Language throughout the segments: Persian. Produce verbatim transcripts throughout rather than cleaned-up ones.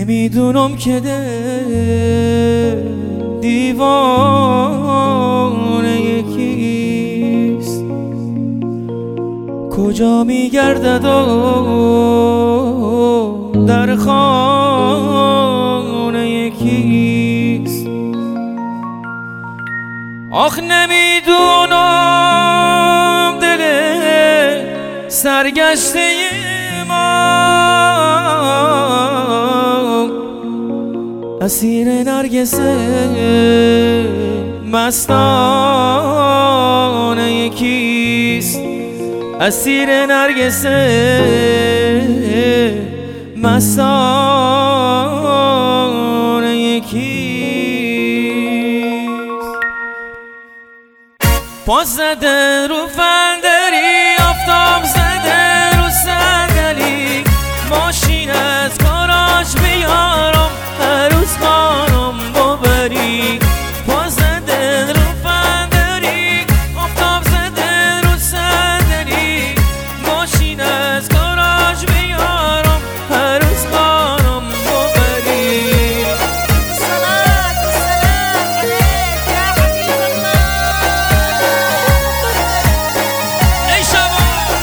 نمیدونم که دل دیوانه یکیست، کجا میگردد و در خانه یکیست. آخ نمیدونم دل سرگشته ما اسیر نرگس مستانه یکیست، اسیر نرگس مستانه یکیست. پا زده رو فندری، آفتاب زده رو صندلی، ماشین از گاراژ بیارم هر روز خانم ببری. پا زده رو فندری، آفتاب زده رو صندلی، ماشین از گاراژ بیارم هر روز خانم ببری. صلاة والسلام عليك يا حبيب الله. ای شبا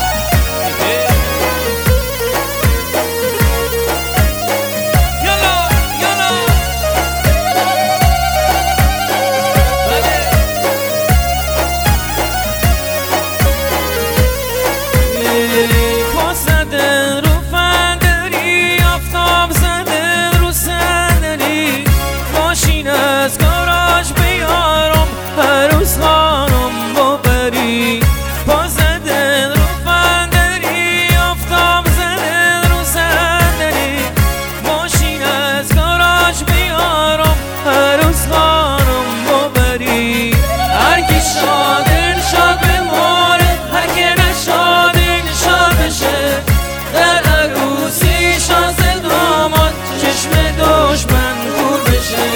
از گاراژ بیارم هر روز خانم ببری. پا زده رو فندری، آفتاب زده رو صندلی، ماشین از گاراژ بیارم هر روز خانم ببری. هر کی شاده شاد بماره، هر کی نشاده شاد بشه، در عروسی شانس داماد چشم دشمن کور بشه.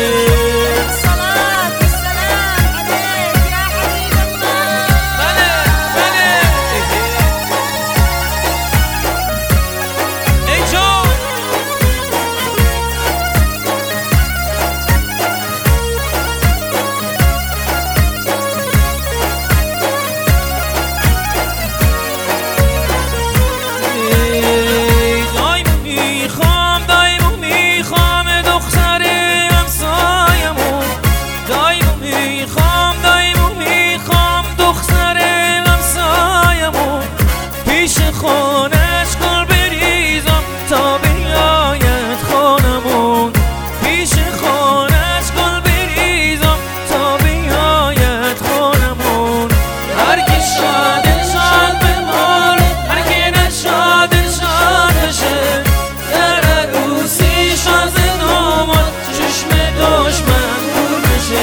خونش گل بریزم تا بیاید خانمون، پیش خونش گل بریزم تا بیاید خانمون. هر کی شاده شاد بمانه، هر کی نشاده شاد بشه، در عروسی شانس داماد چشم دشمن کور بشه.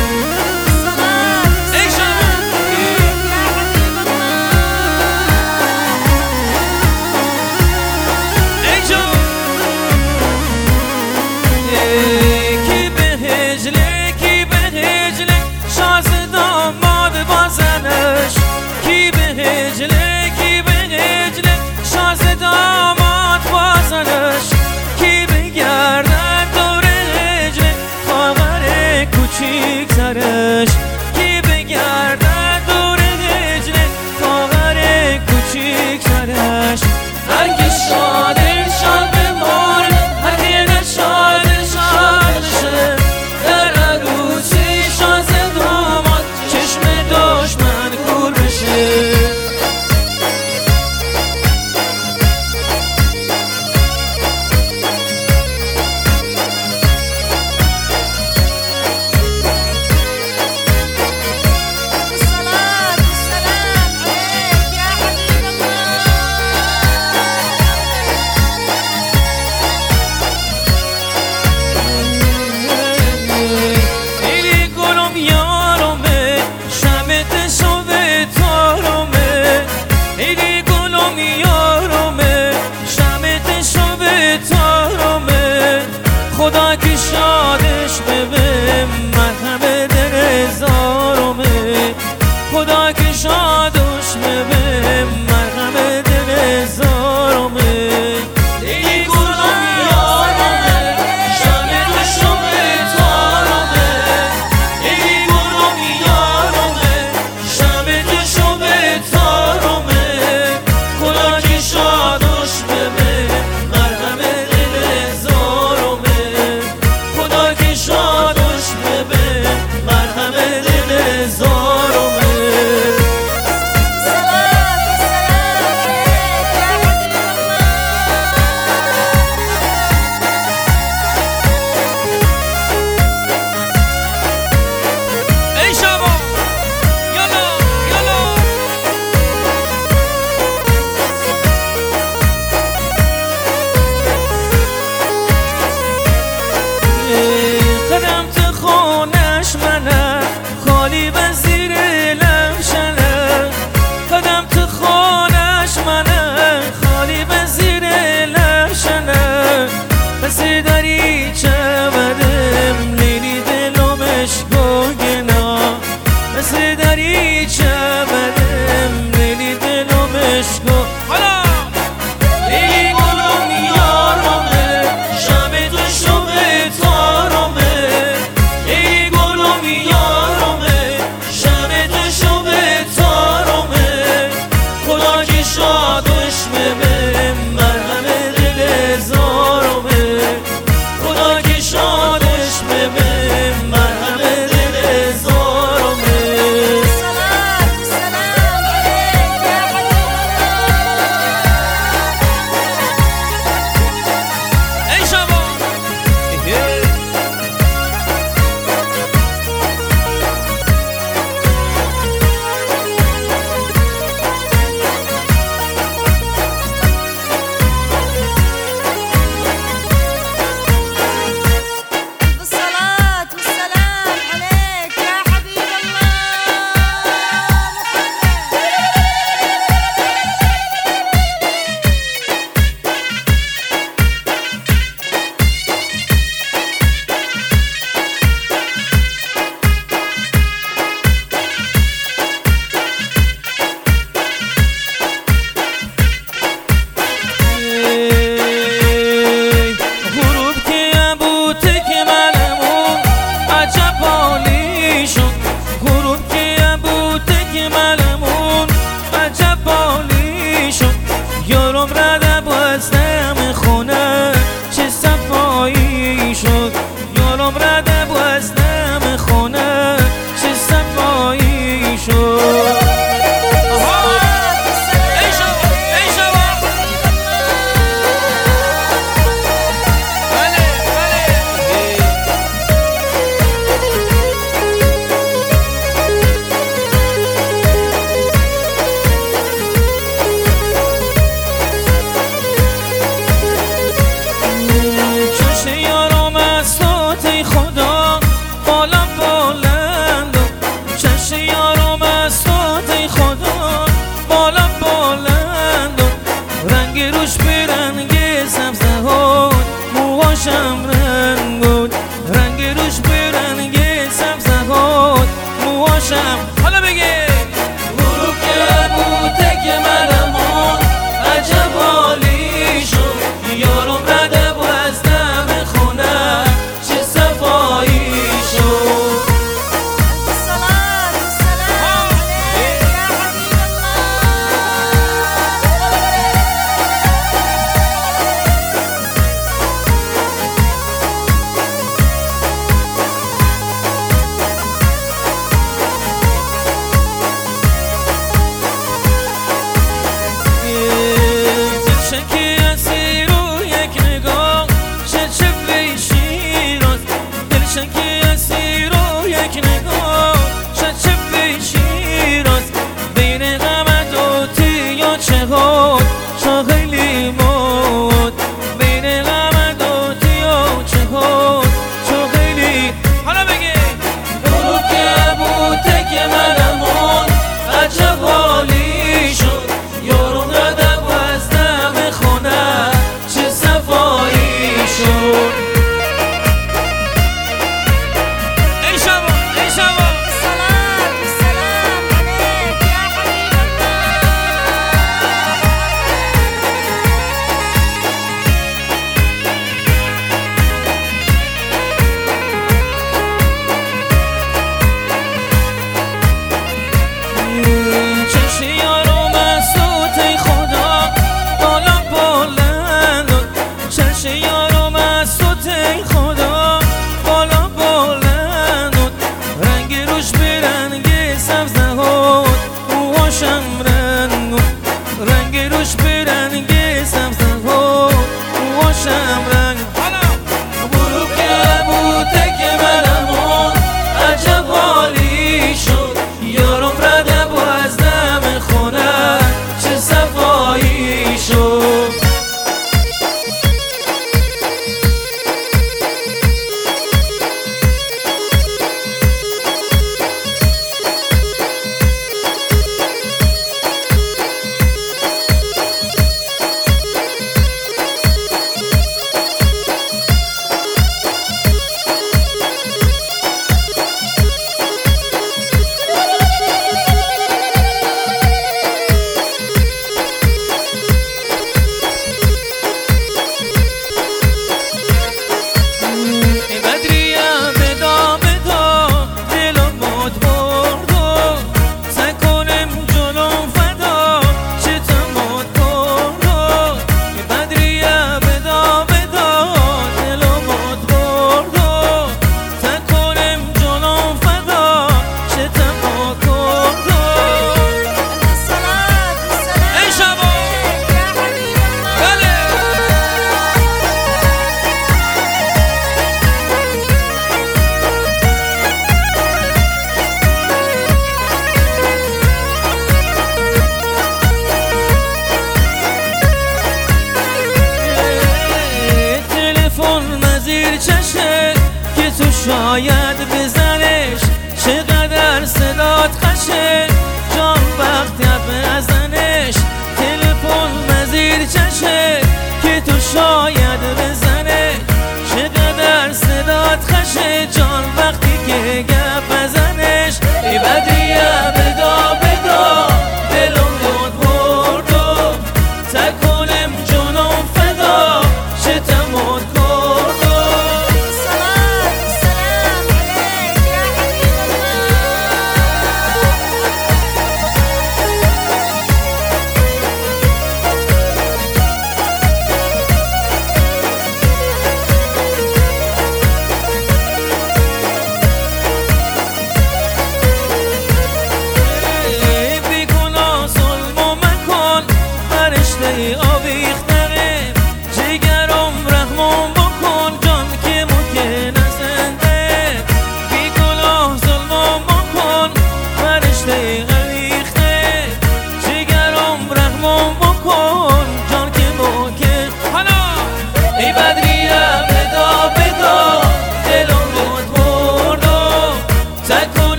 کی به هجله کی به هجله شاز داماد بازنش، کی به هجله کی به هجله شاز داماد بازنش، کی بگردد دور هجله خواهر کوچیک ترش، کی بگردد دور هجله خواهر کوچیک ترش. هر کی شاده شاد بمانه، هر کی نشاده در عروسی شانس داماد چشم دشمن کور بشه. خدا که شادش ببه مرهم دل هزارمه، خدا که شادش ببه مرهم دل هزارمه. ای گلم یارمه رنگ روش برنگ سبزه ها موهاشم رنگ بود رنگ روش برنگ سبزه ها موهاشم حالا بگه برو که بوده که منمون عجب حالی شد یارم رده و از دم خونه چه صفایی شد الصلاة والسلام عليك يا حبيب شکی اسیر و یک نگاه چه چه بیشی راست دل شکی اسیر و یک نگاه چه چه بیشی راست بین غمت و تیا چه هات چه خیلی مود بین غمت و تیا چه هات چه خیلی حالا بگه برو که بوده که منمون عجب حالی شد یارم رده و از دم خونه چه صفایی شد ای شبا ای شبا الصلاة والسلام عليك يا حبيب چشم یارم از صوت خدا بالا بلند چشم یارم از صوت خدا بالا بلند رنگ روش برنگ سبزه ها موهاشم رنگ رنگ روش برنگ سبزه ها موهاشم رنگ حالا برو که بوده که منمون عجب حالی شد یارم رده و از دم خونه چه صفایی شد ای بدریا بدا بدا دلم مد برد سکنم جلوم فدا چه تماد برد ای بدریا بدا بدا دلم مد برد سکنم جلوم فدا چه تماد برد الصلاة والسلام ای شبا عليك يا حبيب بله تلفن مزیر چشه که تو شاید بزنش چقدر صدات خشه جان وقتی بزنش تلفن مزیر چشه که تو شاید بزنه چقدر صدات خشه جان وقتی که گپ بزنش ای بدریا بدا بدا دلم داد بردو تکنم جنم فدا چه تماد کردو الصلاة والسلام عليك يا حبيب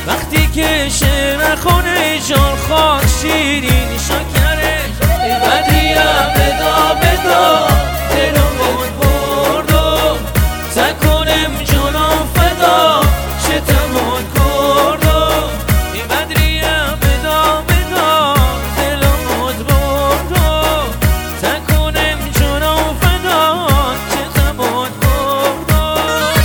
وقتی که شعر خونه جان خواست شیرین شکرش ای بدریم بدا بدا دلم بود برد و تکنم جانم فدا شتمون کرد و ای بدریم بدا بدا دلم بود برد و تکنم جانم فدا شتمون کرد و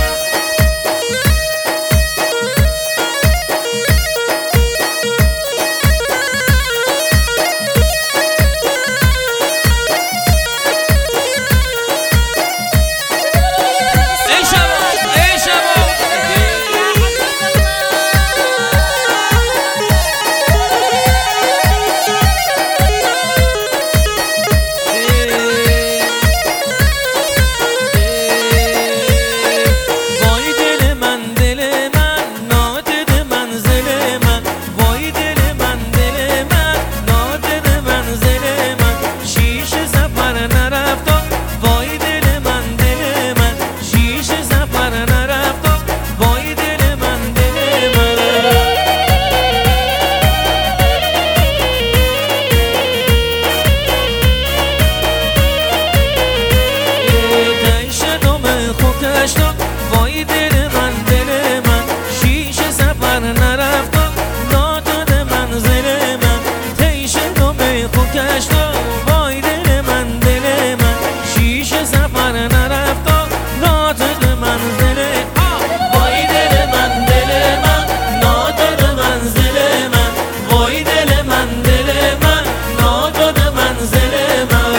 وای دل من دل من شیشه سفر نرفت ناداد منزل من تیش دم خوب کشت وای دل من دل من شیشه سفر نرفت ناداد منزل وای دل من دل من ناداد منزل من وای دل من دل من ناداد منزل من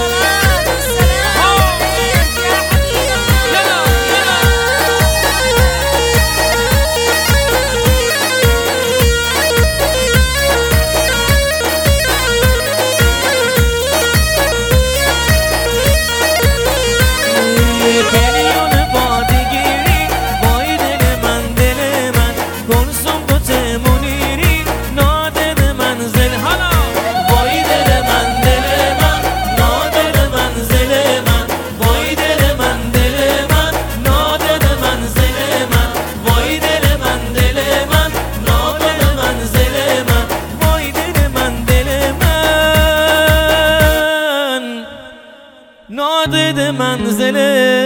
میلیون بادگیری وای دل من دل من گلسم بوت منیری نادد منزل حالا وای دل من دل من نادد منزل من وای دل من دل من نادد منزل من وای دل من دل من نادد منزل من وای دل من دل من نادد منزل